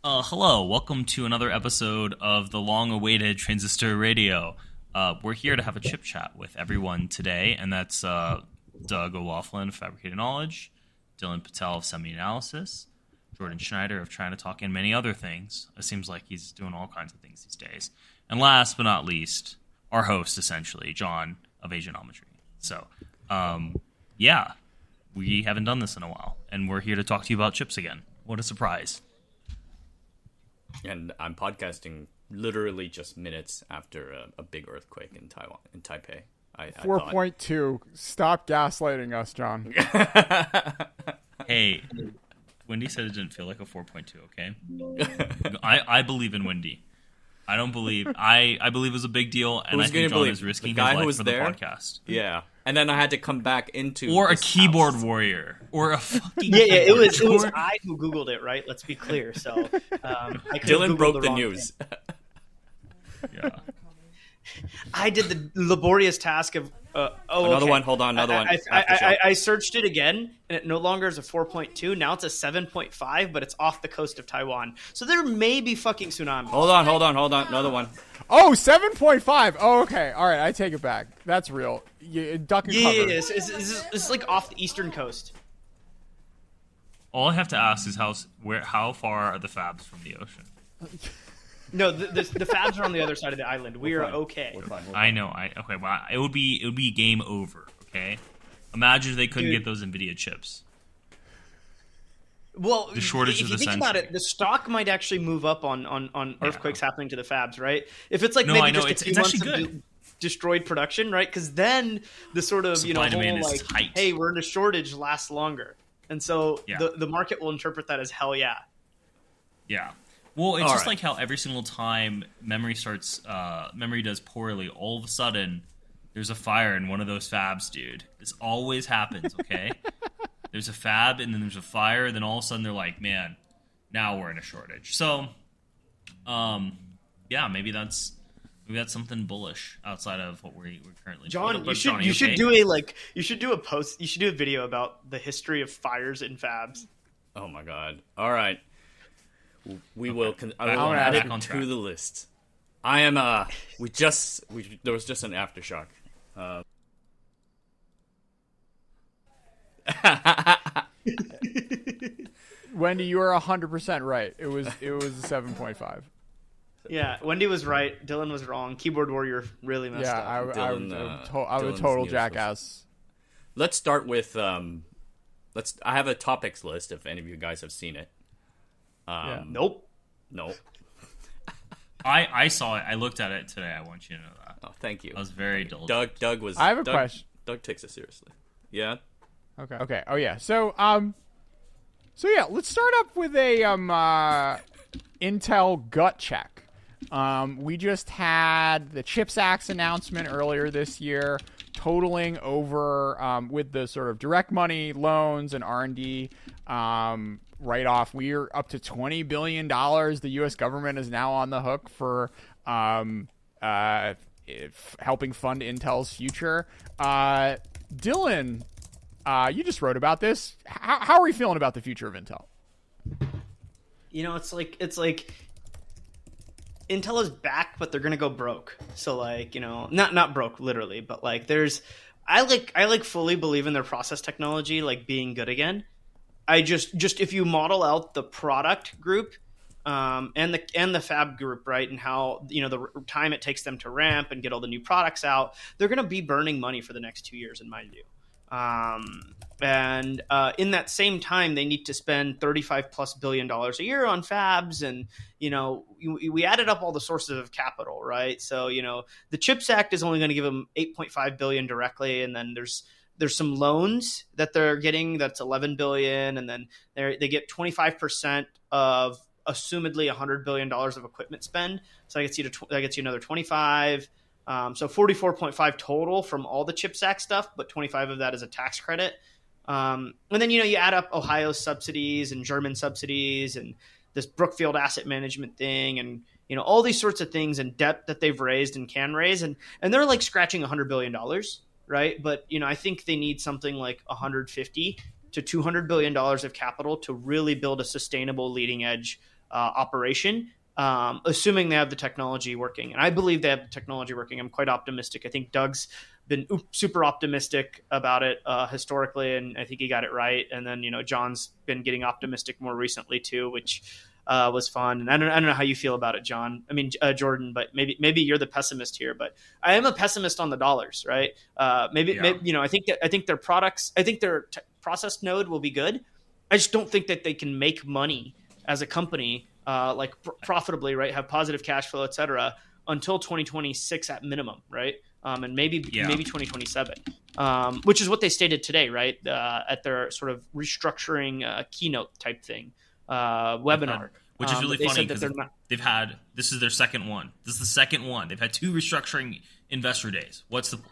Hello, welcome to another episode of the long-awaited Transistor Radio. We're here to have a chip chat with everyone today, and that's Doug O'Loughlin of Fabricated Knowledge, Dylan Patel of Semi-Analysis, Jordan Schneider of Trying to Talk, and many other things. It seems like he's doing all kinds of things these days. And last but not least, our host, essentially, John of Asianometry. So, yeah, we haven't done this in a while, and we're here to talk to you about chips again. What a surprise. And I'm podcasting literally just minutes after a big earthquake in Taiwan, in Taipei. 4.2. Stop gaslighting us, John. Hey, Wendy said it didn't feel like a 4.2, okay? I believe in Wendy. I don't believe... I believe it was a big deal, and I think John is risking his life for the podcast. Yeah. And then I had to come back into... Or a keyboard warrior. Or a fucking... Yeah, it was I who Googled it, right? Let's be clear. So, Dylan broke the news. Yeah. I did the laborious task of... another one. Hold on, another one. I searched it again, and it no longer is a 4.2. Now it's a 7.5, but it's off the coast of Taiwan. So there may be fucking tsunami. Hold on. Another one. Oh, 7.5. Oh, okay. All right, I take it back. That's real. Duck and cover. Yeah, it's like off the eastern coast. All I have to ask is how far are the fabs from the ocean? No, the fabs are on the other side of the island. We are okay. We're fine. I know. Okay, well, it would be game over. Okay, imagine if they couldn't get those NVIDIA chips. Well, the shortage if of the you think about it, the stock might actually move up on earthquakes happening to the fabs, right? If it's like maybe just a few months of destroyed production, right? Because then the sort of supply whole is like, tight. hey, we're in a shortage lasts longer, and so the market will interpret that as hell yeah. Yeah. Well, it's all just right. like how every single time memory does poorly, all of a sudden there's a fire in one of those fabs, dude. This always happens, okay? There's a fab, and then there's a fire, and then all of a sudden they're like, man, now we're in a shortage. So, yeah, maybe that's something bullish outside of what we're currently John, doing. you should do a video about the history of fires in fabs. Oh my god. All right. We will add it it to the list. I am there was just an aftershock. Wendy, you are 100% right. It was a 7.5. Yeah, Wendy was right. Dylan was wrong. Keyboard warrior really messed up. I was a Dylan's total news jackass. Let's start with I have a topics list if any of you guys have seen it. Nope. I saw it. I looked at it today. I want you to know that. Oh, thank you. I was very diligent. Doug was. I have a question. Doug takes it seriously. Yeah. Okay. Oh yeah. So yeah, let's start up with a Intel gut check. We just had the CHIPS Act announcement earlier this year, totaling over with the sort of direct money, loans, and R&D write-off. We're up to $20 billion. The U.S. government is now on the hook for helping fund Intel's future. Dylan, you just wrote about this. How are we feeling about the future of Intel? It's like Intel is back, but they're gonna go broke. So like, not broke literally, but like I fully believe in their process technology like being good again. I just if you model out the product group and the fab group, right, and how the time it takes them to ramp and get all the new products out, they're going to be burning money for the next 2 years, in my view. And in that same time, they need to spend $35+ billion a year on fabs, and we added up all the sources of capital, right? So the CHIPS Act is only going to give them $8.5 billion directly, and then there's some loans that they're getting that's $11 billion, and then they get 25% of assumedly $100 billion of equipment spend. So that gets you another 25. So 44.5 total from all the CHIPS Act stuff, but 25 of that is a tax credit. And then you add up Ohio's subsidies and German subsidies and this Brookfield asset management thing, and all these sorts of things and debt that they've raised and can raise, and they're like scratching $100 billion. Right. But, I think they need something like 150 to $200 billion of capital to really build a sustainable leading edge operation, assuming they have the technology working. And I believe they have the technology working. I'm quite optimistic. I think Doug's been super optimistic about it historically, and I think he got it right. And then, John's been getting optimistic more recently too, which was fun. And I don't know how you feel about it, John. I mean, Jordan, but maybe you're the pessimist here, but I am a pessimist on the dollars, right? Maybe, I think their products, I think their process node will be good. I just don't think that they can make money as a company, profitably, right? Have positive cash flow, et cetera, until 2026 at minimum, right? And maybe 2027, which is what they stated today, right? At their sort of restructuring keynote type thing webinar, which is really funny because they've had, this is their second one. This is the second one. They've had 2 restructuring investor days. What's the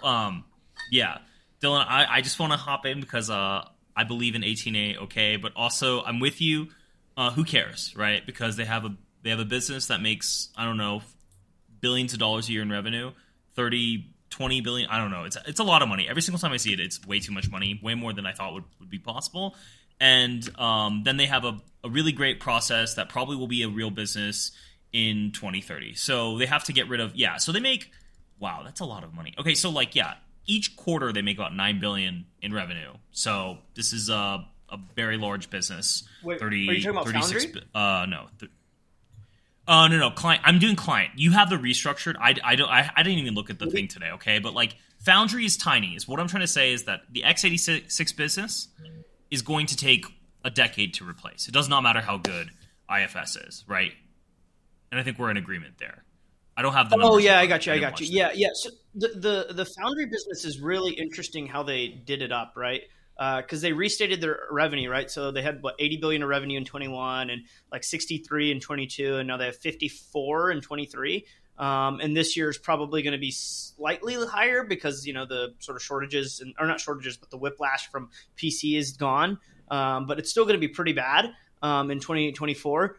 Dylan? I just want to hop in because I believe in 18A, okay, but also I'm with you. Who cares, right? Because they have a business that makes, I don't know, billions of dollars a year in revenue, 30, 20 billion. I don't know. It's a lot of money. Every single time I see it, it's way too much money, way more than I thought would be possible. And then they have a really great process that probably will be a real business in 2030. So they have to get rid of, so they make, wow, that's a lot of money. Okay, so each quarter they make about $9 billion in revenue. So this is a very large business. Wait, are you talking about 36, Foundry? No. Client. I'm doing client. You have the restructured. I didn't even look at the thing today. Okay, but Foundry is tiny. Is what I'm trying to say is that the x86 business is going to take a decade to replace. It does not matter how good IFS is, right? And I think we're in agreement there. I don't have the numbers. Oh yeah, I got you. Yeah. So the Foundry business is really interesting how they did it up, right? Because they restated their revenue, right? So they had 80 billion of revenue in 21 and 63 in 22, and now they have 54 in 23. And this year is probably going to be slightly higher because the sort of shortages, or not shortages, but the whiplash from PC is gone. But it's still going to be pretty bad in 2024.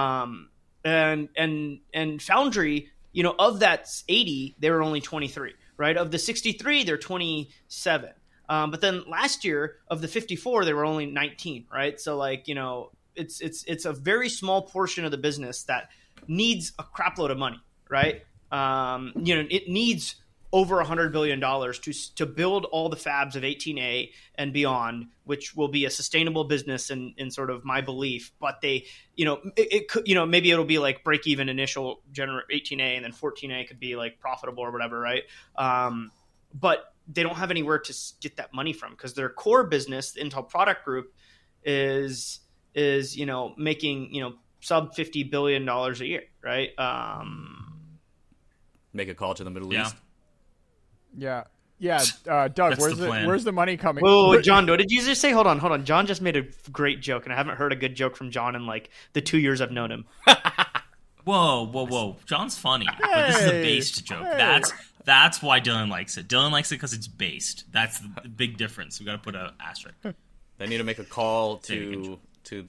And Foundry, of that 80, they were only 23, right? Of the 63, they're 27. But then last year of the 54, they were only 19, right? So it's a very small portion of the business that needs a crap load of money, right? It needs over $100 billion to build all the fabs of 18A and beyond, which will be a sustainable business in sort of my belief. But they, it could, maybe it'll be break even initial 18A, and then 14A could be profitable or whatever, right? But they don't have anywhere to get that money from because their core business, the Intel product group, is making sub $50 billion a year, right? Make a call to the Middle East. Yeah. Doug, where's the money coming? Whoa, John, what did you just say? Hold on. John just made a great joke, and I haven't heard a good joke from John in the 2 years I've known him. Whoa. John's funny, but this is a based joke. Hey. That's why Dylan likes it. Dylan likes it because it's based. That's the big difference. We got to put an asterisk. They need to make a call to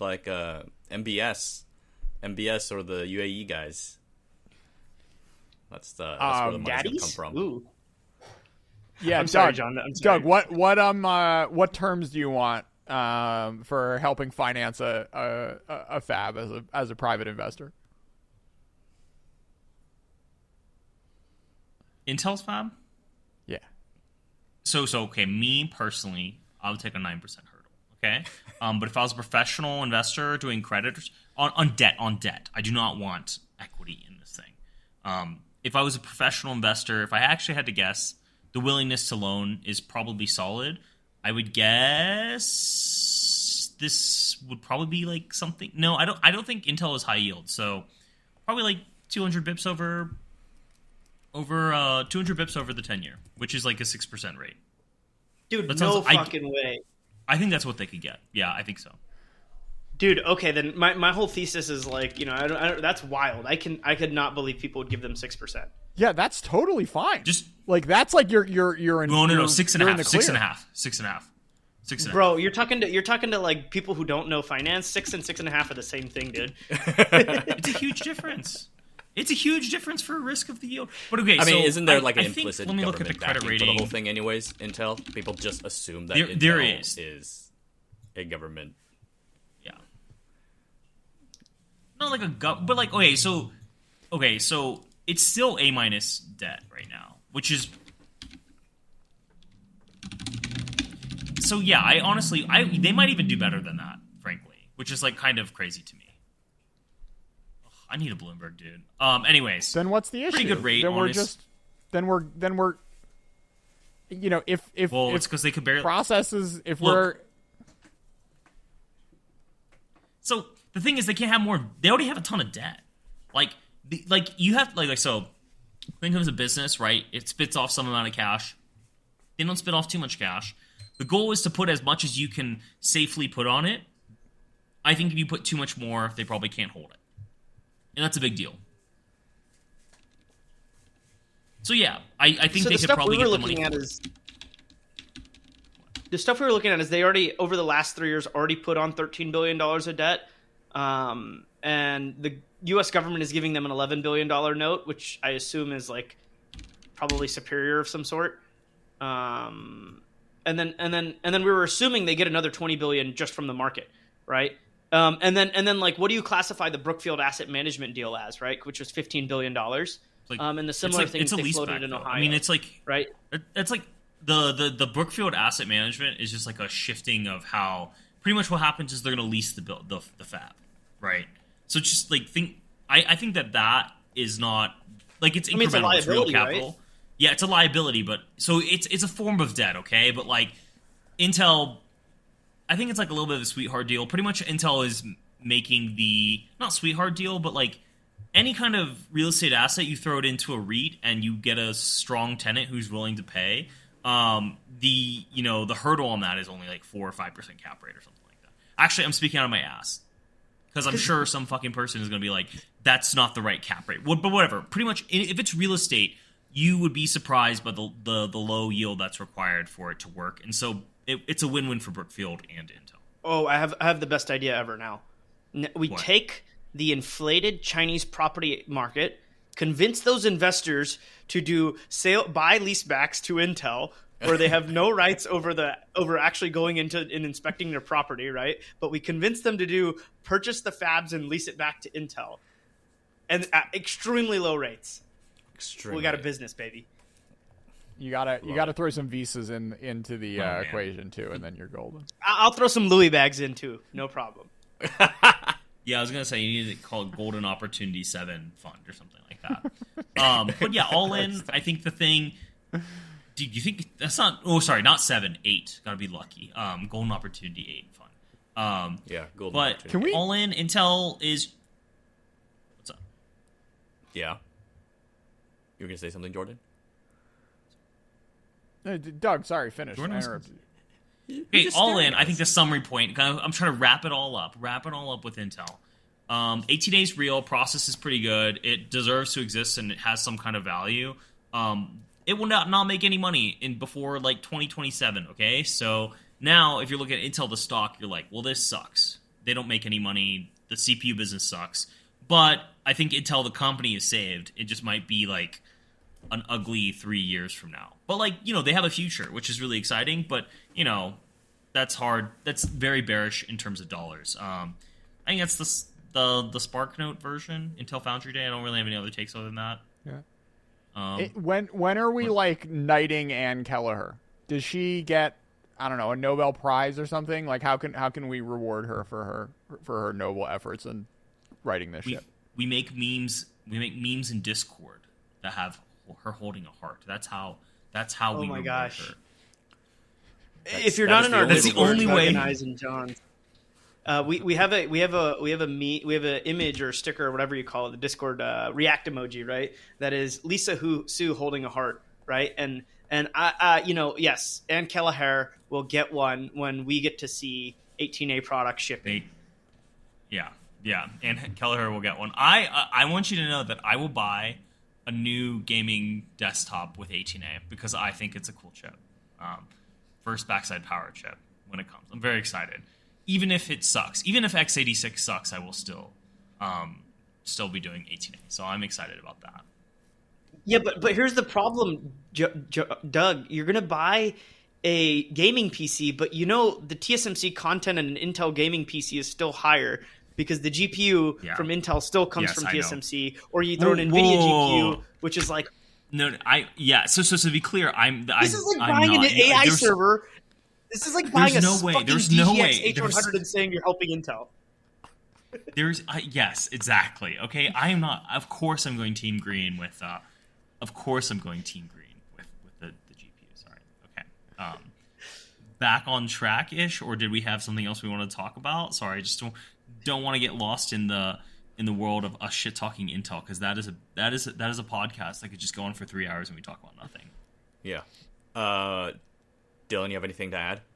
MBS or the UAE guys. That's where the money's gonna come from. Ooh. Yeah, I'm sorry, John. I'm sorry. Doug, what terms do you want for helping finance a fab as a private investor? Intel's fab? Yeah. So okay, me personally, I would take a 9% hurdle. Okay, but if I was a professional investor doing credit on debt, I do not want equity in this thing. If I was a professional investor, if I actually had to guess, the willingness to loan is probably solid. I would guess this would probably be something. No, I don't think Intel is high yield, so probably 200 bips over 200 bips over the 10-year, which is a 6% rate. Dude, no fucking way. I think that's what they could get. Yeah, I think so. Dude, okay, then my whole thesis is I don't, that's wild. I could not believe people would give them 6%. Yeah, that's totally fine. Just that's you're in. No, 6.5. Bro, you're talking to people who don't know finance. 6 and 6.5 are the same thing, dude. It's a huge difference. It's a huge difference for risk of the yield. But okay, isn't there an implicit let me government look at the credit backing rating for the whole thing anyways, Intel? People just assume that Intel there is a government. Yeah. not like a gut, but like so it's still A minus debt right now, which is so yeah. I honestly, they might even do better than that, frankly, which is like kind of crazy to me. Ugh, I need a Bloomberg, dude. Anyways, then what's the issue? Pretty good rate. Then we're you know, if it's because they could barely processes if Look, we're so the thing is they can't have more. They already have a ton of debt. Like you have so think of it as a business, right? It spits off some amount of cash. They don't spit off too much cash. The goal is to put as much as you can safely put on it. I think if you put too much more, they probably can't hold it, and that's a big deal. So yeah, I think they could probably get the money. The stuff we were looking at is they already, over the last 3 years, already put on $13 billion of debt. And the U.S. government is giving them an $11 billion note, which I assume is like probably superior of some sort. And then we were assuming they get another $20 billion just from the market, right? And then like, what do you classify the Brookfield Asset Management deal as, right? Which was $15 billion. Like, and the similar things they floated in Ohio. I mean, it's like right. It's like the Brookfield Asset Management is just like a shifting of how pretty much what happens is they're going to lease the fab, right? So just like I think that is not like it's incremental. It's a liability, it's real capital. Right? Yeah, it's a liability, but so it's a form of debt, okay? But like Intel, I think it's like a little bit of a sweetheart deal. Pretty much Intel is making the not sweetheart deal, but like any kind of real estate asset, you throw it into a REIT and you get a strong tenant who's willing to pay. The hurdle on that is only like 4 or 5% cap rate or something like that. Actually, I'm speaking out of my ass because I'm sure some fucking person is going to be like, that's not the right cap rate. But whatever. Pretty much, if it's real estate, you would be surprised by the low yield that's required for it to work. And so it's a win-win for Brookfield and Intel. Oh, I have the best idea ever now. We take the inflated Chinese property market, convince those investors to do buy leasebacks to Intel, where they have no rights over actually going into and inspecting their property, right? But we convince them to purchase the fabs and lease it back to Intel, and at extremely low rates. We got a business, baby. You gotta throw some visas into the equation too, and then you're golden. I'll throw some Louis bags in too, no problem. Yeah, I was gonna say you need to call it Golden Opportunity 7 Fund or something like that. But yeah, all in, I think the thing. Do you think that's not? Oh, sorry, not 7, 8. Gotta be lucky. Golden Opportunity 8 Fund. Yeah, Golden but Opportunity. Can we all in? Intel is. What's up? Yeah. You were gonna say something, Jordan? Doug, sorry, finish. Jordan I was- interrupted you. Okay, all in. I think the summary point. I'm trying to wrap it all up. With Intel. 18 days real. Process is pretty good. It deserves to exist and it has some kind of value. It will not make any money before like 2027. Okay, so now if you're looking at Intel the stock, you're like, well, this sucks. They don't make any money. The CPU business sucks. But I think Intel the company is saved. It just might be like an ugly 3 years from now. But like, they have a future, which is really exciting. But that's hard. That's very bearish in terms of dollars. I think that's the SparkNote version, Intel Foundry Day. I don't really have any other takes other than that. Yeah. When are we like knighting Ann Kelleher? Does she get, I don't know, a Nobel Prize or something? Like how can we reward her for her noble efforts in writing this shit? We make memes. We make memes in Discord that have her holding a heart. That's how we reward her. If you're not in our that's the Discord, only way. Guys and John, we have an image or sticker or whatever you call it, the Discord react emoji, right? That is Lisa Sue holding a heart, right? And I yes, Ann Kelleher will get one when we get to see 18A product shipping. Yeah, and Kelleher will get one. I want you to know that I will buy a new gaming desktop with 18A because I think it's a cool chip. First backside power chip when it comes. I'm very excited. Even if it sucks, even if x86 sucks, I will still be doing 18A. So I'm excited about that. Yeah, but here's the problem, Doug. You're gonna buy a gaming PC, but the TSMC content in an Intel gaming PC is still higher because the GPU from Intel still comes from I know. TSMC, or you throw an NVIDIA GPU, which is like So to be clear, this is like buying an AI server. This is like buying a fucking DGX H100 and saying you're helping Intel. Yes, exactly. Okay, I am not. Of course, I'm going Team Green with. Of course, I'm going Team Green with the GPU. Sorry. Okay. Back on track ish, or did we have something else we want to talk about? Sorry, I just don't want to get lost in the world of us shit talking Intel, because that is a podcast that could just go on for 3 hours and we talk about nothing. Yeah. Dylan, you have anything to add?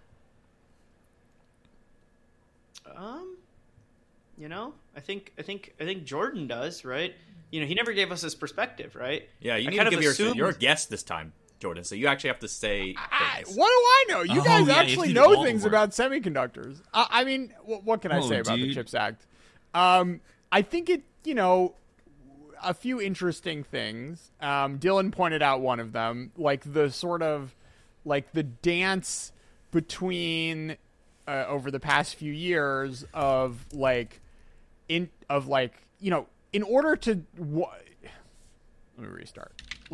I think Jordan does, right? He never gave us his perspective, right? Yeah, you need to give you're a guest this time, Jordan, so you actually have to say things. What do I know? You guys actually know things about semiconductors. I mean, what can I say about the CHIPS Act? I think it, a few interesting things. Dylan pointed out one of them, like the sort of, like the dance between over the past few years of in order to let me restart.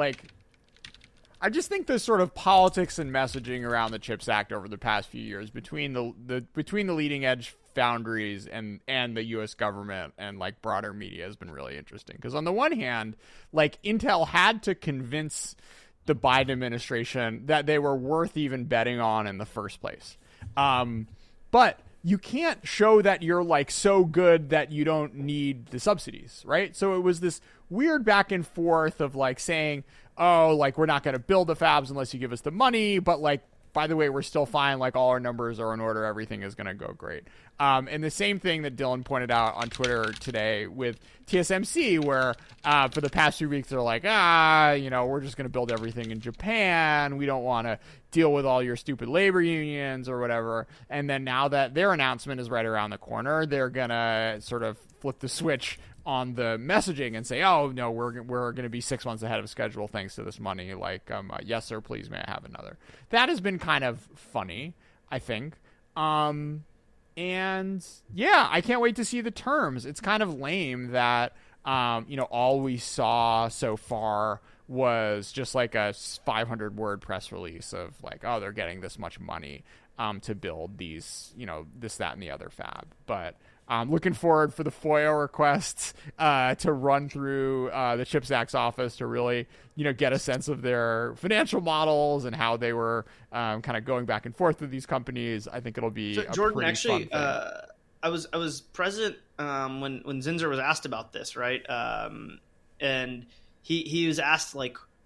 I just think the sort of politics and messaging around the CHIPS Act over the past few years between the leading edge foundries and the U.S. government and broader media has been really interesting. Because on the one hand, Intel had to convince the Biden administration that they were worth even betting on in the first place. But you can't show that you're so good that you don't need the subsidies, right? So it was this weird back and forth of saying, oh, we're not going to build the fabs unless you give us the money, but by the way, we're still fine. All our numbers are in order. Everything is going to go great. And the same thing that Dylan pointed out on Twitter today with TSMC, where for the past few weeks they're we're just going to build everything in Japan. We don't want to deal with all your stupid labor unions or whatever. And then now that their announcement is right around the corner, they're going to sort of flip the switch on the messaging and say, oh, no, we're going to be 6 months ahead of schedule thanks to this money. Yes, sir, please, may I have another? That has been kind of funny, I think. And, yeah, I can't wait to see the terms. It's kind of lame that, all we saw so far was just a 500-word press release of oh, they're getting this much money to build these, this, that, and the other fab. But I'm looking forward for the FOIA requests to run through the CHIPS Act's office to really, get a sense of their financial models and how they were kind of going back and forth with these companies. I think it'll be Jordan, pretty actually, fun thing. I was present when Zinsser was asked about this, right? And he was asked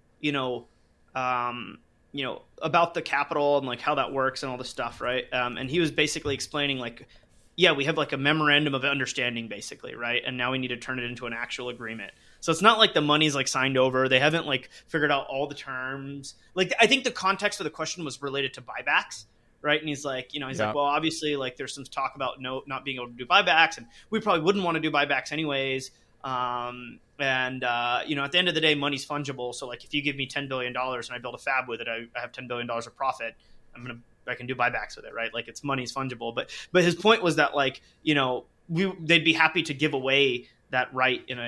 about the capital and how that works and all this stuff, right? And he was basically explaining yeah, we have a memorandum of understanding basically, right? And now we need to turn it into an actual agreement. So it's not the money's signed over. They haven't figured out all the terms. I think the context of the question was related to buybacks, right? And he's well, obviously there's some talk about not being able to do buybacks, and we probably wouldn't want to do buybacks anyways. At the end of the day, money's fungible. So if you give me $10 billion and I build a fab with it, I have $10 billion of profit. I can do buybacks with it, right? It's money's fungible. But his point was that they'd be happy to give away that right in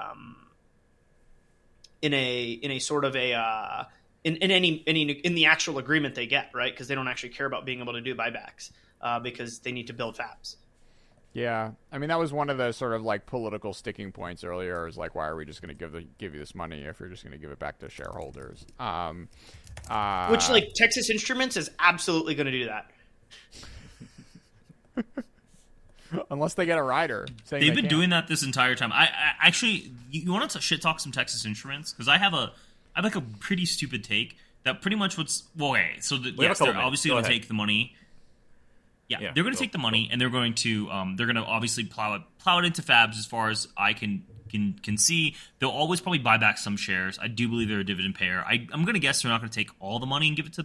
the actual agreement they get, right? Because they don't actually care about being able to do buybacks because they need to build fabs. Yeah, I mean that was one of the sort of political sticking points earlier. Is why are we just going to give you this money if you're just going to give it back to shareholders? Which Texas Instruments is absolutely going to do that, unless they get a rider. They've been doing that this entire time. I actually, you want to shit talk some Texas Instruments, because I have a pretty stupid take that pretty much they're obviously going to take the money. Yeah, they're going to take the money and they're going to obviously plow it into fabs as far as I can see. They'll always probably buy back some shares. I do believe they're a dividend payer. I'm going to guess they're not going to take all the money and give it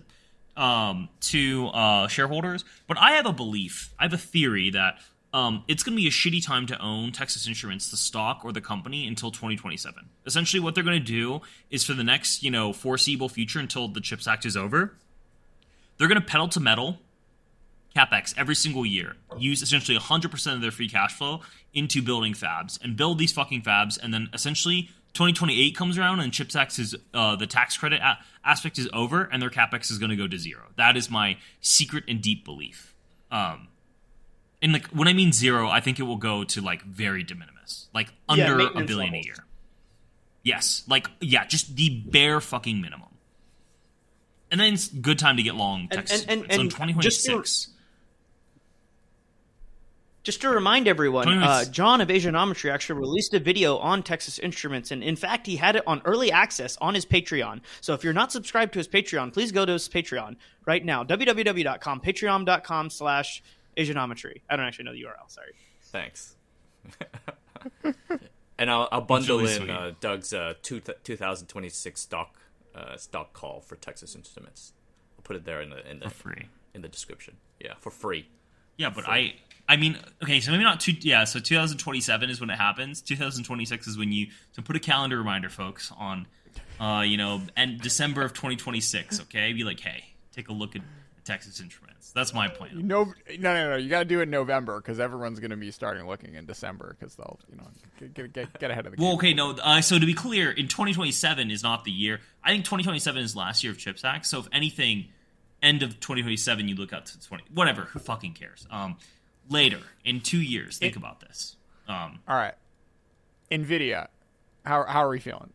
to shareholders. But I have a belief. I have a theory that it's going to be a shitty time to own Texas Instruments, the stock or the company, until 2027. Essentially, what they're going to do is for the next foreseeable future until the CHIPS Act is over, they're going to pedal to metal. CapEx every single year, use essentially 100% of their free cash flow into building fabs and build these fucking fabs, and then essentially 2028 comes around and CHIPS Act is the tax credit aspect is over, and their CapEx is going to go to zero. That is my secret and deep belief. And like when I mean zero, I think it will go to like very de minimis, like under $1 billion a year. Yes, just the bare fucking minimum. And then it's good time to get long tech. So in 2026. Just to remind everyone, John of Asianometry actually released a video on Texas Instruments, and in fact, he had it on early access on his Patreon. So if you're not subscribed to his Patreon, please go to his Patreon right now, patreon.com/Asianometry. I don't actually know the URL, sorry. Thanks. And I'll bundle really in sweet. Doug's 2026 stock call for Texas Instruments. I'll put it there in the For free. in the description. Yeah, for free. Yeah, but I mean, okay, so maybe not so 2027 is when it happens. 2026 is when so put a calendar reminder, folks, on, and December of 2026, okay? Be like, hey, take a look at Texas Instruments. That's my plan. No. You got to do it in November because everyone's going to be starting looking in December because they'll, get ahead of the game. Well, okay, no, so to be clear, in 2027 is not the year. I think 2027 is last year of CHIPS Act, so if anything, end of 2027, you look out to 20, whatever, who fucking cares? Later, in 2 years, think about this. All right. NVIDIA, how are we feeling?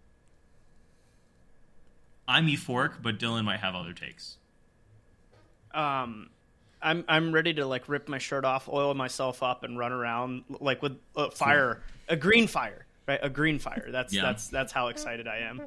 I'm euphoric, but Dylan might have other takes. I'm ready to like rip my shirt off, oil myself up, and run around like with fire, a green fire, right? A green fire. That's how excited I am.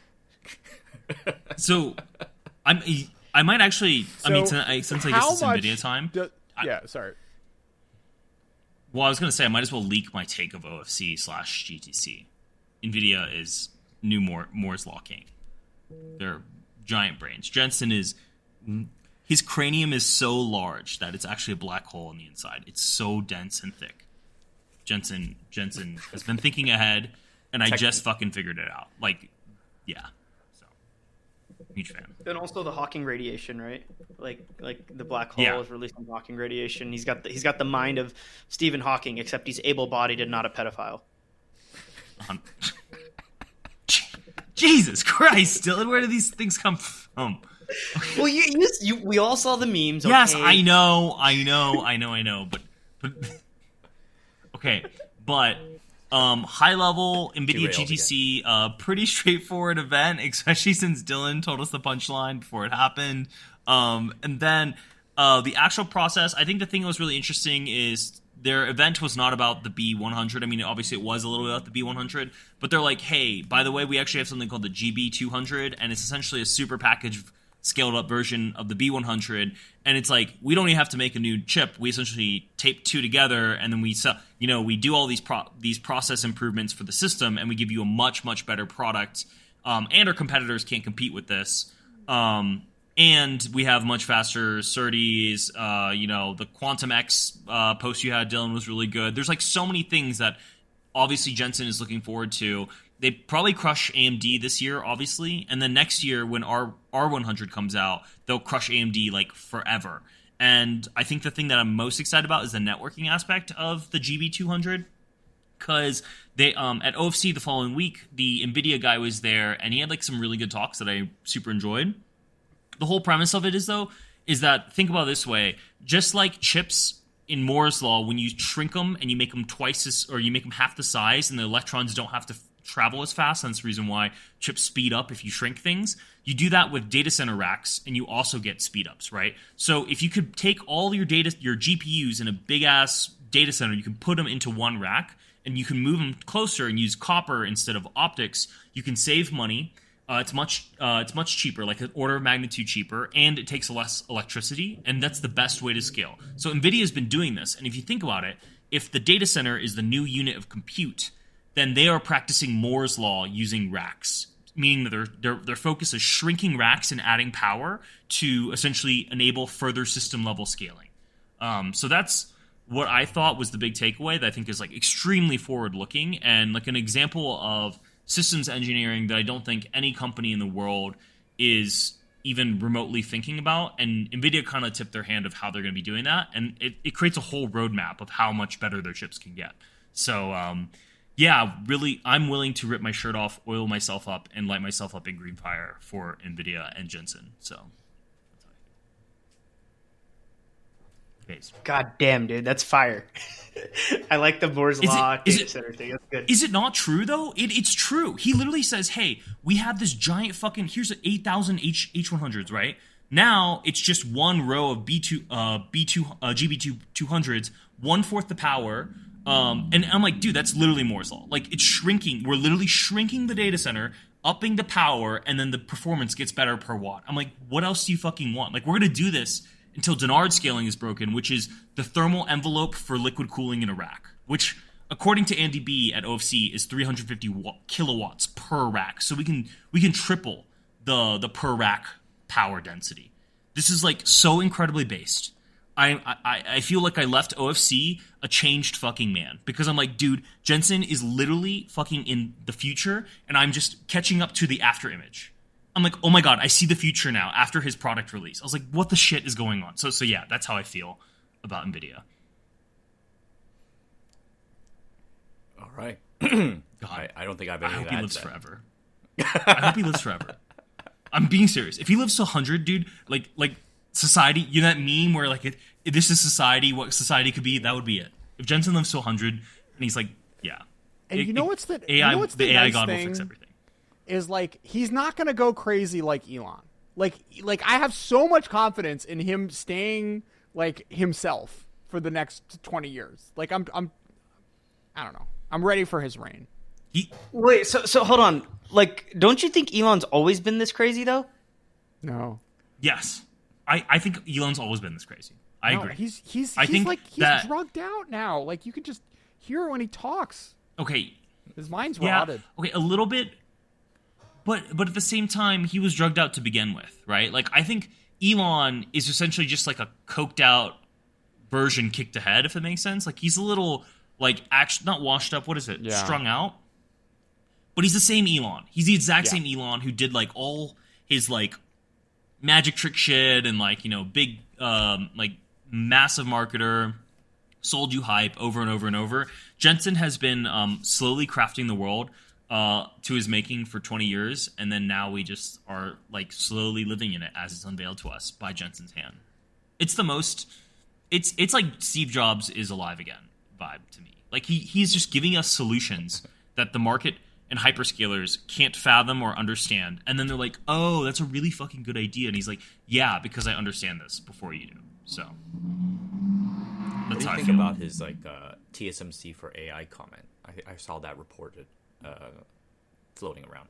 So, I might actually. I mean, since I guess it's NVIDIA time. Sorry. Well, I was going to say I might as well leak my take of OFC/GTC. NVIDIA is new Moore's Law king. They're giant brains. His cranium is so large that it's actually a black hole on the inside. It's so dense and thick. Jensen has been thinking ahead, and I just fucking figured it out. Like, yeah. So, huge fan. And also the Hawking radiation, right? Like the black hole is releasing Hawking radiation. He's got the mind of Stephen Hawking, except he's able-bodied and not a pedophile. Jesus Christ, Dylan, where do these things come from? Well, we all saw the memes. Okay? Yes, I know, but okay, but high level NVIDIA GTC, pretty straightforward event, especially since Dylan told us the punchline before it happened. And then the actual process, I think the thing that was really interesting is their event was not about the B100. I mean, obviously it was a little bit about the B100, but they're like, hey, by the way, we actually have something called the GB200, and it's essentially a super packaged, scaled up version of the B100. And it's like, we don't even have to make a new chip. We essentially tape two together, and then we sell, we do all these process improvements for the system, and we give you a much, much better product. And our competitors can't compete with this. And we have much faster SerDes. The Quantum X post you had, Dylan, was really good. There's like so many things that obviously Jensen is looking forward to. They probably crush AMD this year, obviously. And then next year when R100 comes out, they'll crush AMD like forever. And I think the thing that I'm most excited about is the networking aspect of the GB200. Because they at OFC the following week, the NVIDIA guy was there, and he had like some really good talks that I super enjoyed. The whole premise of it is that, think about it this way, just like chips in Moore's Law, when you shrink them and you make them you make them half the size, and the electrons don't have to travel as fast, and that's the reason why chips speed up if you shrink things. You do that with data center racks, and you also get speed ups, right? So if you could take all your GPUs in a big ass data center, you can put them into one rack, and you can move them closer and use copper instead of optics. You can save money. It's much cheaper, like an order of magnitude cheaper, and it takes less electricity, and that's the best way to scale. So NVIDIA's been doing this, and if you think about it, if the data center is the new unit of compute, then they are practicing Moore's Law using racks, meaning that their focus is shrinking racks and adding power to essentially enable further system-level scaling. So that's what I thought was the big takeaway that I think is like extremely forward-looking, and like an example of systems engineering that I don't think any company in the world is even remotely thinking about. And NVIDIA kind of tipped their hand of how they're going to be doing that. And it creates a whole roadmap of how much better their chips can get. So, yeah, really, I'm willing to rip my shirt off, oil myself up, and light myself up in green fire for NVIDIA and Jensen. So, that's how God damn, dude, that's fire. I like the Moore's Law data center thing. That's good. Is it not true, though? It's true. He literally says, hey, we have this giant fucking, here's 8,000 H100s, right? Now, it's just one row of GB200s, 1/4 the power. And I'm like, dude, that's literally Moore's Law. Like, it's shrinking. We're literally shrinking the data center, upping the power, and then the performance gets better per watt. I'm like, what else do you fucking want? Like, we're going to do this until Dennard scaling is broken, which is the thermal envelope for liquid cooling in a rack, which, according to Andy B at OFC, is 350 kilowatts per rack. So we can triple the per rack power density. This is like so incredibly based. I feel like I left OFC a changed fucking man, because I'm like, dude, Jensen is literally fucking in the future, and I'm just catching up to the after image. I'm like, oh my god, I see the future now after his product release. I was like, what the shit is going on? So yeah, that's how I feel about NVIDIA. All right. God, I don't think I've I anything hope to he add lives to that. forever. I hope he lives forever. I'm being serious. If he lives to 100, dude, like society, you know that meme where like if this is society, what society could be, that would be it. If Jensen lives to 100 and he's like, yeah. And you know what's the AI, you know what's the AI nice god will thing fix everything. is, like, he's not going to go crazy like Elon. Like I have so much confidence in him staying like himself for the next 20 years. Like I don't know. I'm ready for his reign. Wait, so hold on. Like, don't you think Elon's always been this crazy though? No. Yes. I think Elon's always been this crazy. I agree. He's think like he's that- drugged out now. Like, you can just hear it when he talks. Okay. His mind's Yeah. rotted. Okay, a little bit. But at the same time, he was drugged out to begin with, right? Like, I think Elon is essentially just like a coked out version kicked ahead, if that makes sense. Like, he's a little, like, not washed up. What is it? Yeah. Strung out. But he's the same Elon. He's the exact same Elon who did, like, all his, like, magic trick shit and, like, you know, big, like, massive marketer, sold you hype over and over and over. Jensen has been slowly crafting the world to his making for 20 years, and then now we just are, like, slowly living in it as it's unveiled to us by Jensen's hand. It's the most... It's like Steve Jobs is alive again vibe to me. Like, he's just giving us solutions that the market and hyperscalers can't fathom or understand, and then they're like, oh, that's a really fucking good idea, and he's like, yeah, because I understand this before you do. So What that's do how you I think feel. about his like TSMC for AI comment? I saw that reported floating around.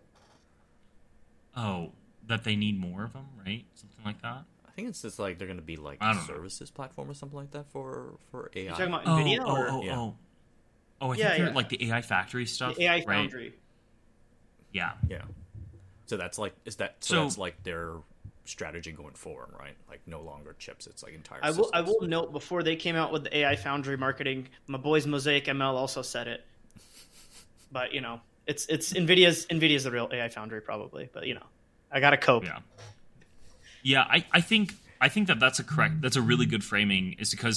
Oh, that they need more of them, right? Something like that. I think it's just like they're going to be like I a don't know. services platform or something like that for AI. You talking about NVIDIA or Yeah. I think Yeah, they're yeah. like the AI factory stuff, the AI right? Foundry? Yeah. Yeah. So that's like So- that's like their strategy going forward, right? Like no longer chips, it's like entire I systems. will note, before they came out with the AI Foundry marketing, my boys Mosaic ML also said it. But you know, it's NVIDIA's the real AI Foundry probably. But you know, I gotta cope. Yeah. Yeah, I think that's a really good framing, is because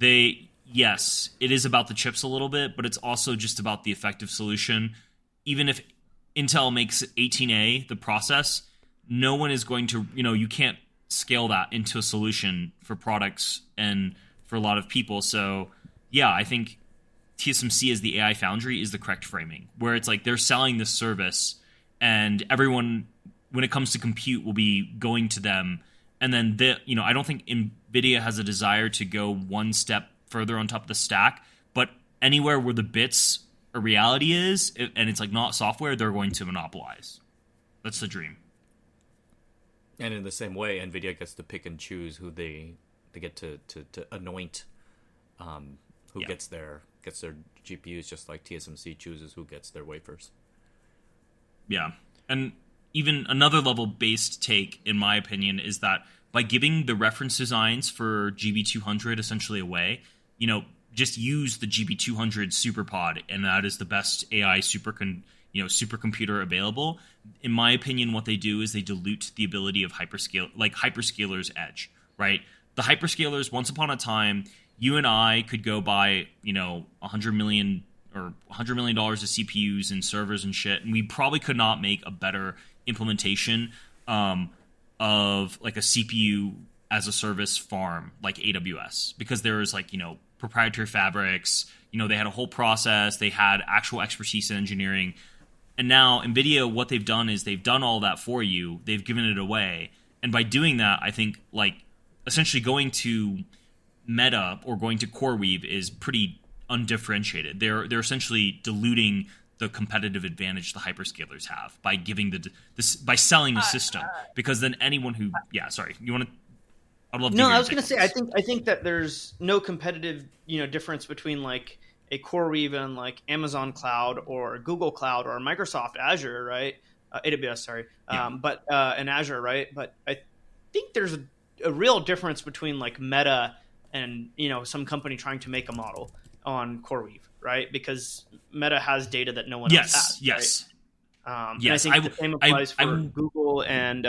yes, it is about the chips a little bit, but it's also just about the effective solution. Even if Intel makes 18A the process, no one is going to, you can't scale that into a solution for products and for a lot of people. So yeah, I think TSMC as the AI Foundry is the correct framing, where it's like they're selling this service and everyone, when it comes to compute, will be going to them. And then, I don't think NVIDIA has a desire to go one step further on top of the stack, but anywhere where the bits or reality is, and it's like not software, they're going to monopolize. That's the dream. And in the same way, NVIDIA gets to pick and choose who they get to anoint, who Yeah. gets their GPUs, just like TSMC chooses who gets their wafers. Yeah. And even another level based take, in my opinion, is that by giving the reference designs for GB200 essentially away, just use the GB200 SuperPod, and that is the best AI supercomputer available. In my opinion, what they do is they dilute the ability of hyperscalers' edge, right? The hyperscalers, once upon a time, you and I could go buy, $100 million or $100 million of CPUs and servers and shit, and we probably could not make a better implementation of like a CPU as a service farm like AWS, because there's proprietary fabrics. They had a whole process. They had actual expertise in engineering. And now NVIDIA, what they've done is they've done all that for you. They've given it away. And by doing that, I think essentially going to Meta or going to CoreWeave is pretty undifferentiated. They're essentially diluting the competitive advantage the hyperscalers have by giving by selling the system. Because then anyone who sorry, you want to? I'd love to. No, I was going to say I think that there's no competitive difference between like a CoreWeave and like Amazon Cloud or Google Cloud or Microsoft Azure, right? AWS, sorry, but and Azure, right? But I think there's a real difference between like Meta and some company trying to make a model on CoreWeave, right? Because Meta has data that no one else has. Yes. Right? Yes, and I think the same applies for Google and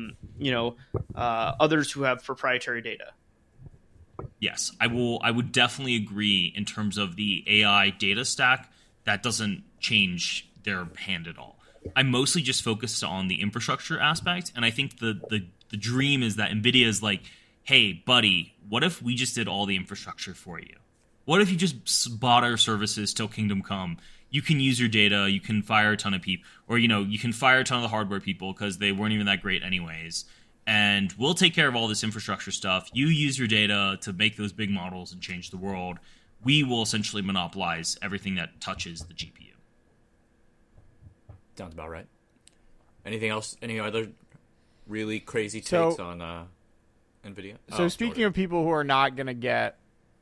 others who have proprietary data. Yes, I would definitely agree in terms of the AI data stack. That doesn't change their hand at all. I'm mostly just focused on the infrastructure aspect, and I think the dream is that NVIDIA is like, hey, buddy, what if we just did all the infrastructure for you? What if you just bought our services till kingdom come? You can use your data, you can fire a ton of people, or, you can fire a ton of the hardware people because they weren't even that great anyways. And we'll take care of all this infrastructure stuff. You use your data to make those big models and change the world. We will essentially monopolize everything that touches the GPU. Sounds about right. Anything else? Any other really crazy takes on NVIDIA? So speaking of people who are not going to get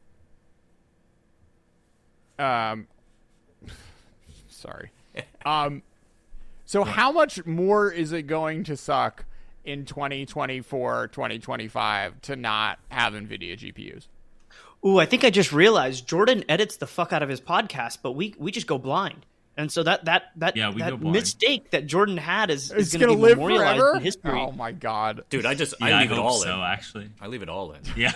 sorry. So how much more is it going to suck in 2024, 2025 to not have NVIDIA GPUs? Ooh, I think I just realized Jordan edits the fuck out of his podcast, but we just go blind. And so that mistake that Jordan had is going to be live memorialized forever? in history. Oh my god. Dude, I leave it all in. Actually. I leave it all in. Yeah.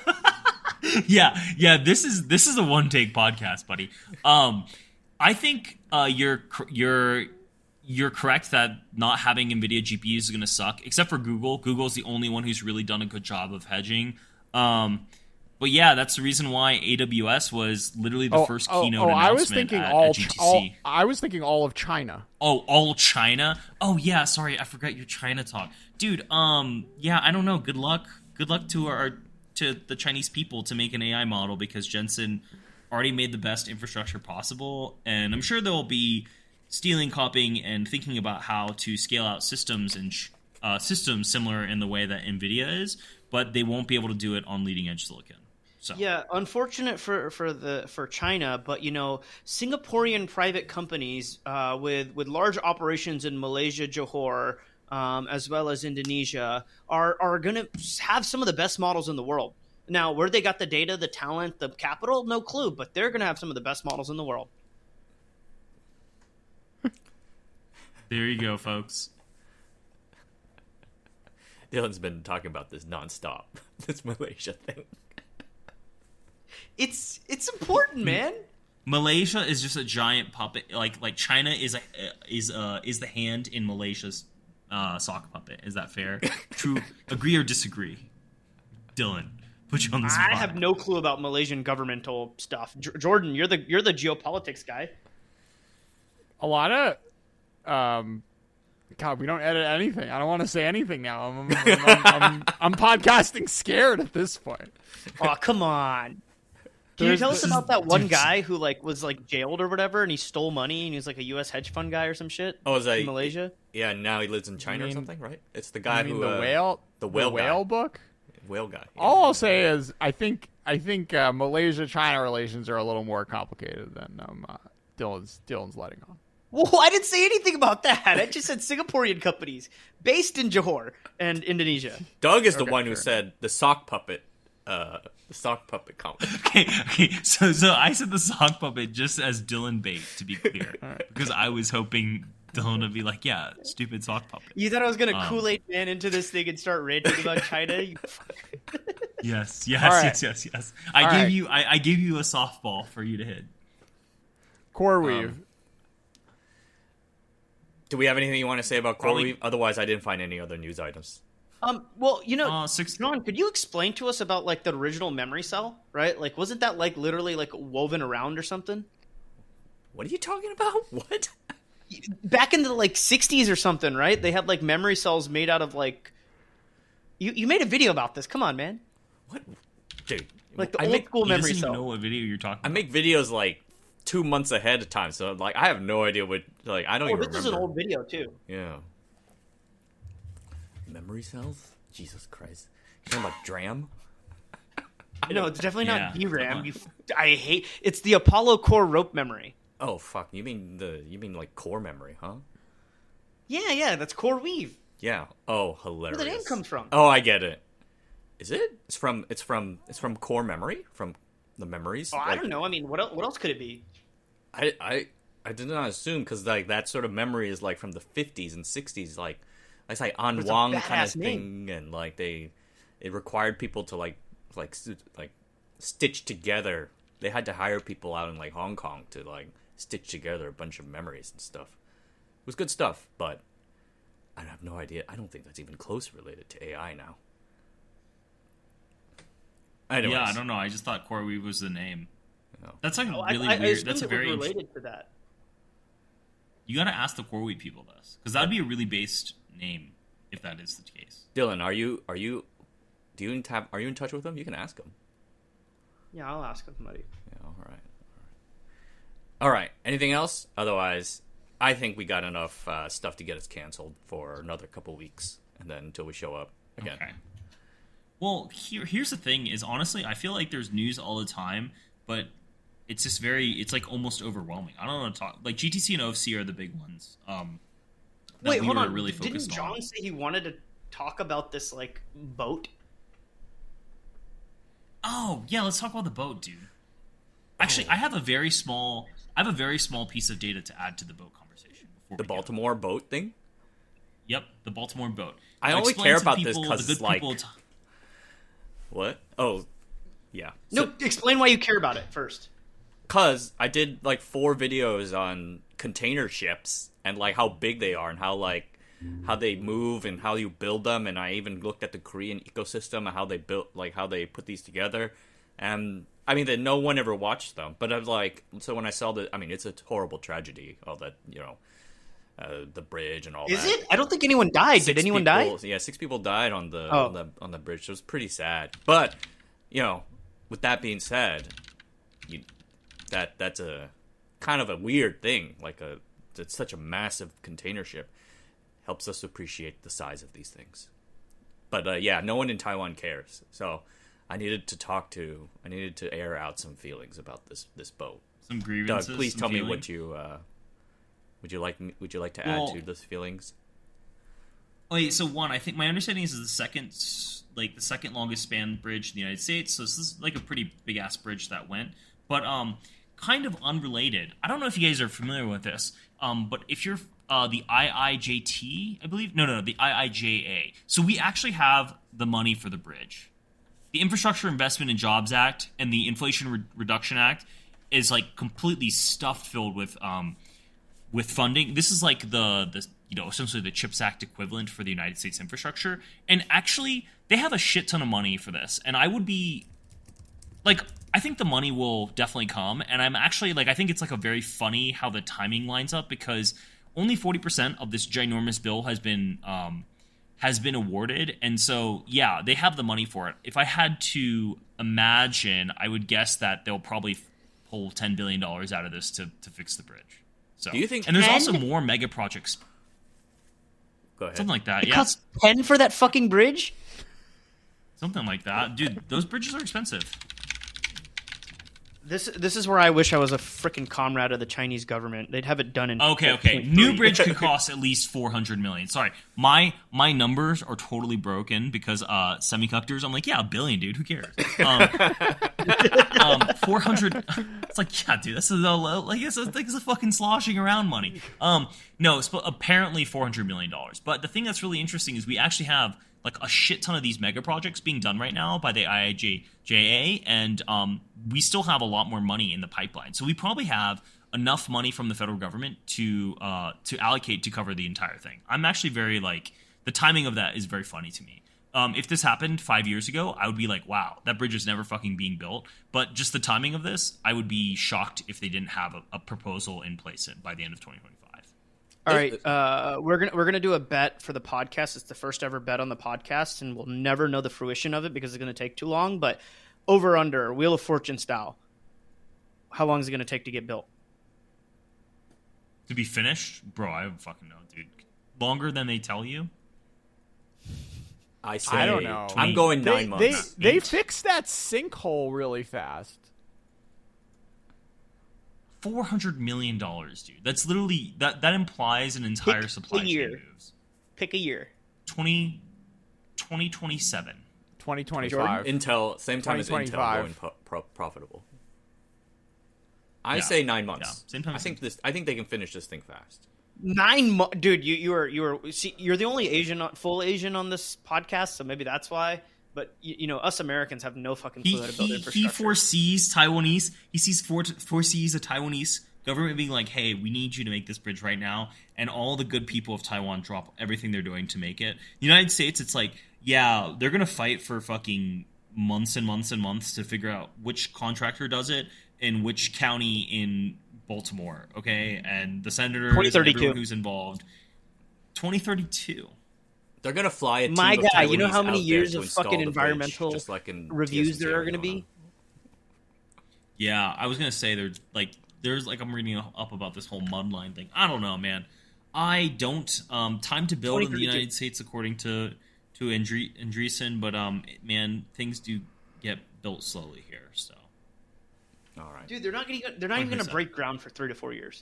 yeah, this is a one take podcast, buddy. I think you're correct that not having NVIDIA GPUs is going to suck, except for Google. Google's the only one who's really done a good job of hedging. But yeah, that's the reason why AWS was literally the first keynote announcement at GTC. I was thinking all of China. Oh, all China? Oh yeah, sorry, I forgot your China talk, dude. Yeah, I don't know. Good luck to the Chinese people to make an AI model, because Jensen already made the best infrastructure possible, and I'm sure they'll be stealing, copying, and thinking about how to scale out systems and systems similar in the way that NVIDIA is, but they won't be able to do it on leading edge silicon. So. Yeah, unfortunate for China, but Singaporean private companies with large operations in Malaysia, Johor, as well as Indonesia, are going to have some of the best models in the world. Now, where they got the data, the talent, the capital, no clue, but they're going to have some of the best models in the world. There you go, folks. Dylan's been talking about this nonstop. This Malaysia thing. It's important, man. Malaysia is just a giant puppet. Like China is the hand in Malaysia's sock puppet. Is that fair? True. Agree or disagree, Dylan? Put you on the spot. I have no clue about Malaysian governmental stuff. Jordan, you're the geopolitics guy. A lot of God, we don't edit anything. I don't want to say anything now. I'm podcasting scared at this point. Oh, come on. Can you tell us about that one guy who was jailed or whatever, and he stole money, and he was like a U.S. hedge fund guy or some shit? Oh, was that in Malaysia? Yeah, now he lives in China or something, right? It's the guy who the whale book. Whale guy. Yeah. All I'll say is I think Malaysia-China relations are a little more complicated than Dylan's letting on. Well, I didn't say anything about that. I just said Singaporean companies based in Johor and Indonesia. Doug is the one who said the sock puppet the sock puppet comment. Okay. So I said the sock puppet just as Dylan bait, to be clear, because I was hoping Dylan would be like, "Yeah, stupid sock puppet." You thought I was gonna Kool-Aid Man into this thing and start ranting about China? You Yes. right. I gave you a softball for you to hit. CoreWeave. Do we have anything you want to say about Probably- CoreWeave? Otherwise, I didn't find any other news items. Well, John, could you explain to us about like the original memory cell? Right, like wasn't that like literally like woven around or something? What are you talking about? What? Back in the like 60s or something, right? They had like memory cells made out of like. You made a video about this. Come on, man. What? Dude. Like the I old make, school he memory doesn't even cell. know what video you're talking I about. make videos like 2 months ahead of time, so like I have no idea what. Like I don't Oh, even this remember. is an old video too. Yeah. Memory cells? Jesus Christ. You talking about DRAM? No, it's definitely not Yeah, DRAM. come on. I hate. It's the Apollo core rope memory. Oh fuck! You mean like core memory, huh? Yeah, that's CoreWeave. Yeah. Oh, hilarious. Where the name comes from? Oh, I get it. Is it? It's from core memory, from the memories. Oh, I Like, don't know. I mean, what else could it be? I did not assume, because like that sort of memory is like from the 50s and 60s, like it's like An It's a Wang kind of badass name. thing, and like it required people to like stitch together. They had to hire people out in like Hong Kong to like stitch together a bunch of memories and stuff. It was good stuff, but I have no idea. I don't think that's even close related to AI now. Anyways, Yeah, I don't know. I just thought CoreWeave was the name. No. That's like Oh, really I weird. assumed That's a it was very related to that. You got to ask the CoreWeave people this, because that would be a really based name if that is the case. Dylan, are you in touch with him? You can ask him. Yeah, I'll ask somebody. Yeah, all right. Anything else? Otherwise, I think we got enough stuff to get us canceled for another couple weeks, and then until we show up again. Okay. Well, here's the thing: is honestly, I feel like there's news all the time, but it's just it's like almost overwhelming. I don't know what to talk. Like GTC and OFC are the big ones. That Wait, we hold were on. really Didn't focused John on. say he wanted to talk about this like boat? Oh yeah, let's talk about the boat, dude. Actually, I have a very small piece of data to add to the boat conversation. Before The we go. Baltimore boat thing. Yep, the Baltimore boat. I I'll only explain care to about this people, 'cause the it's good like- people What? Oh, yeah. No, explain why you care about it first. Because I did like 4 videos on container ships and like how big they are and how they move and how you build them, and I even looked at the Korean ecosystem and how they built, like how they put these together. And I mean that no one ever watched them, but I was like, so when I saw I mean it's a horrible tragedy, all that, the bridge and all that. Is it? I don't think anyone died. Did anyone die? Yeah, 6 people died on the Oh. on the bridge. So it was pretty sad. But with that being said, that's a kind of a weird thing. It's such a massive container ship. Helps us appreciate the size of these things. But yeah, no one in Taiwan cares. So I needed to air out some feelings about this boat. some grievances. Doug, please some tell me feelings. what you would you like to add Well- to those feelings? Wait, so one, I think my understanding is the second longest span bridge in the United States. So this is like a pretty big ass bridge that went. But kind of unrelated. I don't know if you guys are familiar with this. But if you're the IIJT, I believe, no, the IIJA. So we actually have the money for the bridge. The Infrastructure Investment and Jobs Act and the Inflation Reduction Act is like completely stuffed filled with funding. This is like the essentially the CHIPS Act equivalent for the United States infrastructure. And actually, they have a shit ton of money for this. And I would be like, I think the money will definitely come. And I'm actually like, I think it's like a very funny how the timing lines up, because only 40% of this ginormous bill has been awarded. And so, yeah, they have the money for it. If I had to imagine, I would guess that they'll probably pull $10 billion out of this to fix the bridge. So, Do you think- and there's 10? also more mega projects, Go ahead. something like that. It Yeah, costs 10 for that fucking bridge? something like that, dude. Those bridges are expensive. This is where I wish I was a freaking comrade of the Chinese government. They'd have it done in Okay. 4.3. New bridge could cost at least $400 million. Sorry, my numbers are totally broken because semiconductors. I'm like, yeah, $1 billion, dude. Who cares? 400. It's like, yeah, dude. This is it's a fucking sloshing around money. No, it's apparently $400 million. But the thing that's really interesting is we actually have like a shit ton of these mega projects being done right now by the IIJA, and we still have a lot more money in the pipeline. So we probably have enough money from the federal government to allocate to cover the entire thing. I'm actually very the timing of that is very funny to me. If this happened 5 years ago, I would be like, wow, that bridge is never fucking being built. But just the timing of this, I would be shocked if they didn't have a proposal in place by the end of 2025. All right, we're gonna do a bet for the podcast. It's the first ever bet on the podcast, and we'll never know the fruition of it because it's gonna take too long. But over under Wheel of Fortune style, how long is it gonna take to get built? To be finished, bro, I don't fucking know, dude. Longer than they tell you. I say, I don't know. I'm going 9 months. They fixed that sinkhole really fast. $400 million, dude. That's literally that implies an entire supply chain moves. Pick a year. 2027. 2025. Intel, same time as Intel 2025. going profitable. I say 9 months. Yeah, same time. I think they can finish this thing fast. 9 months, dude. You're the only full Asian on this podcast, so maybe that's why. But us Americans have no fucking clue how to build infrastructure. He foresees foresees a Taiwanese government being like, "Hey, we need you to make this bridge right now," and all the good people of Taiwan drop everything they're doing to make it. The United States, it's like, yeah, they're gonna fight for fucking months and months and months to figure out which contractor does it in which county in Baltimore, okay, and the senators, and everyone who's involved. 2032. They're gonna fly it. My guy, you know how many years of fucking environmental reviews there are gonna be? Yeah, I was gonna say there's I'm reading up about this whole mudline thing. I don't know, man. I don't time to build in the United States according to Andreessen, but man, things do get built slowly here. So, all right, dude, they're not even gonna break ground for 3 to 4 years.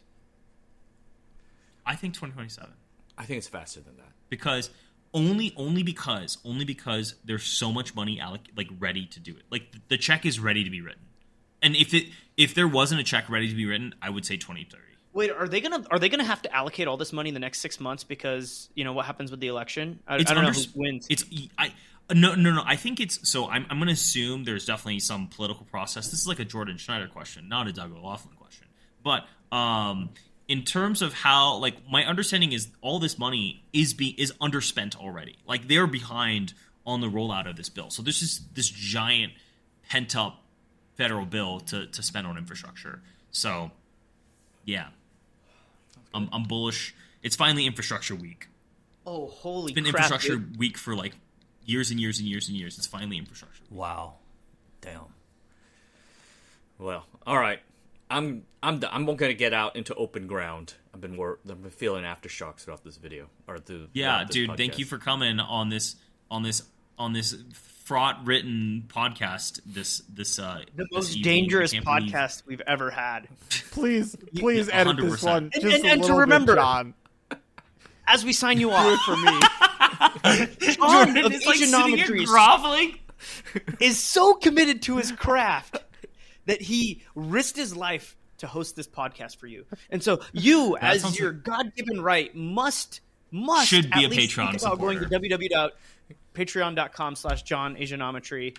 I think 2027. I think it's faster than that because. Only because there's so much money ready to do it. Like the check is ready to be written, and if there wasn't a check ready to be written, I would say 2030. Wait, are they gonna have to allocate all this money in the next 6 months because what happens with the election? I don't know who wins. No. I think it's so. I'm going to assume there's definitely some political process. This is like a Jordan Schneider question, not a Doug O'Loughlin question. But in terms of how, my understanding is all this money is underspent already. Like, they're behind on the rollout of this bill. So there's just this giant pent-up federal bill to spend on infrastructure. So, yeah. I'm bullish. It's finally infrastructure week. Oh, holy crap. It's been infrastructure week for, years and years and years and years. It's finally infrastructure week. Wow. Damn. Well, all right. I'm going to get out into open ground. I've been feeling aftershocks throughout this video dude. Podcast. Thank you for coming on this fraught written podcast. The most dangerous podcast we've ever had. Please edit 100%. This one. Just and to remember, bit, John. As we sign you Do off it for me. John of is Asianometry groveling. is so committed to his craft that he risked his life to host this podcast for you. And so you, as your God-given right, should be at a least Patreon think about supporter. going to www.patreon.com/JohnAsianometry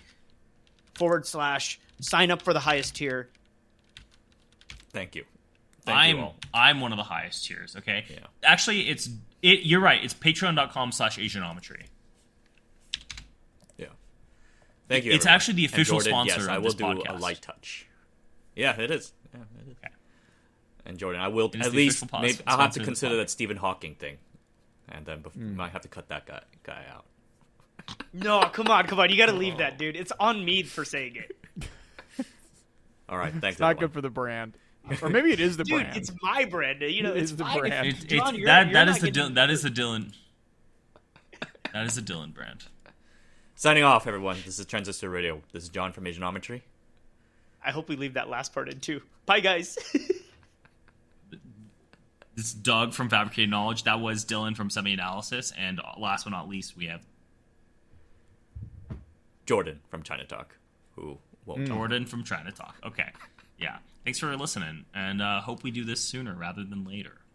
/ sign up for the highest tier. Thank you. I'm one of the highest tiers, okay? Yeah. Actually, you're right. It's patreon.com/Asianometry. Yeah. Thank you. It's everyone. actually the official Jordan, sponsor yes, of I will this do podcast. a light touch. Yeah, it is. Okay. And Jordan, I will It is at the least official maybe I'll have to sponsor of the consider podcast. that Stephen Hawking thing, and then might have to cut that guy out. No, come on. You got to leave that, dude. It's on me for saying it. All right, thanks. It's not everyone. good for the brand. Or maybe it is the Dude, brand. it's my brand. It's the fine. brand. John, That is the Dylan brand. Signing off, everyone. This is Transistor Radio. This is John from Asianometry. I hope we leave that last part in too. Bye, guys. This is Doug from Fabricated Knowledge. That was Dylan from Semi Analysis. And last but not least, we have Jordan from China Talk, who won't talk. Jordan from China Talk. Okay. Yeah. Thanks for listening. And hope we do this sooner rather than later.